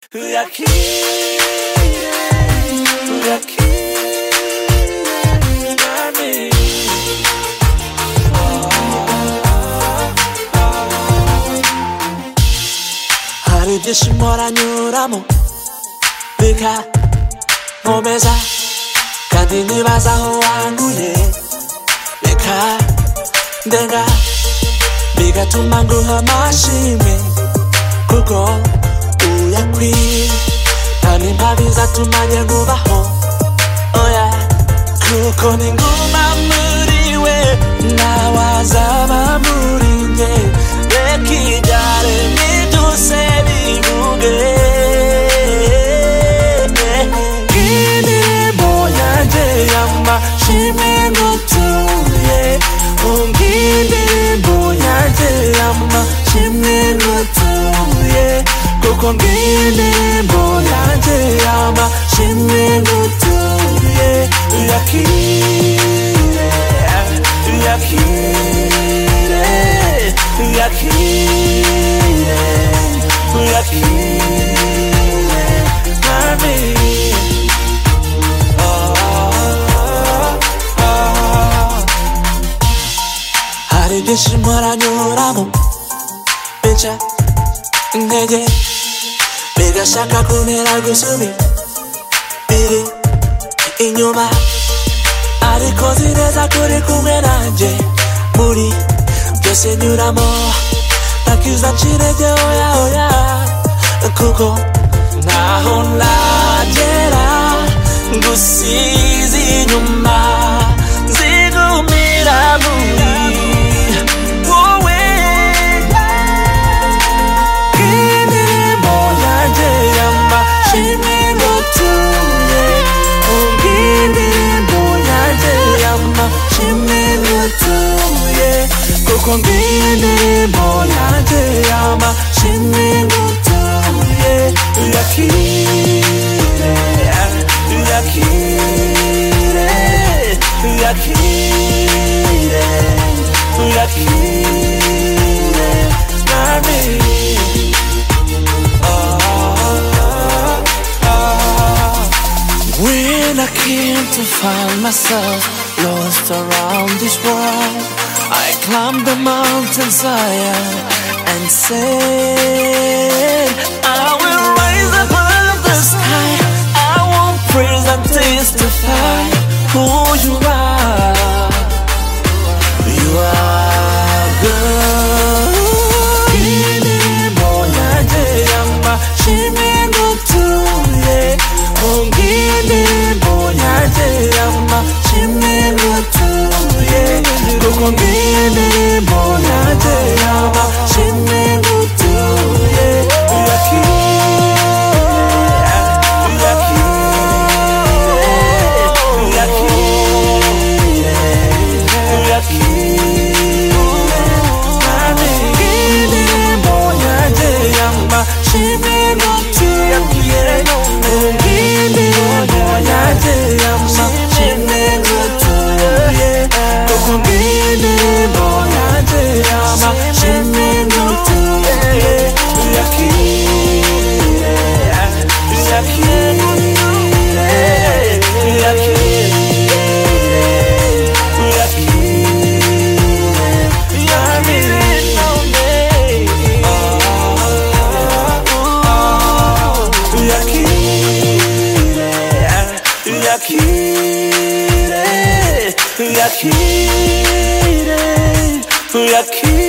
hari ibyishimo ranyuramo bikankomeza kandi nibaza aho wanguye reka ndenga bigatuma nguha amashimwe kuko uyakwiye kandi ntabizatuma njye ngubaho oya kuko ninguma muri we nawe azaba muri njye reka ibyaremwe byose bivuge indirimbo yanjye y'amashimwe ngutuye indirimbo yanjye y'amashimwe ngutuye kuko indirimbo yanjye y'amashimwe ngutuye uyakire uyakire uyakire uyakire mami hari ibyishimo ranyuramo bica intege bigashaka kuntera gusubira biri inyuma ariko zireza kuri kumwe nanjye muri byose nyuramo ntakiza cirege oya oya kuko ntaho nagera ngusize inyuma nzigumira muri wowe indirimbo yanjye y'amashimwe ngutuye indirimbo yanjye y'amashimwe ngutuye kuko indirimbo yanjye y'amashimwe ngutuye uyakire uyakire uyakire uyakire mami when I came to find myself lost around this world, I climbed the mountain Zion and said, I will rise above the sky, I will praise and testify who you are. You are good. Indirimbo yanjye y'amashimwe ngutuye indirimbo yanjye y'amashimwe ngutuye kuko indirimbo yanjye y'amashimwe ngutuye uyakire uyakire uyakire mami indirimbo yanjye y'amashimwe ngutuye indirimbo yanjye y'amashimwe ngutuye kuko indirimbo yanjye y'amashimwe ngutuye uyakire uyakire uyakire uyakire uyakire uyakire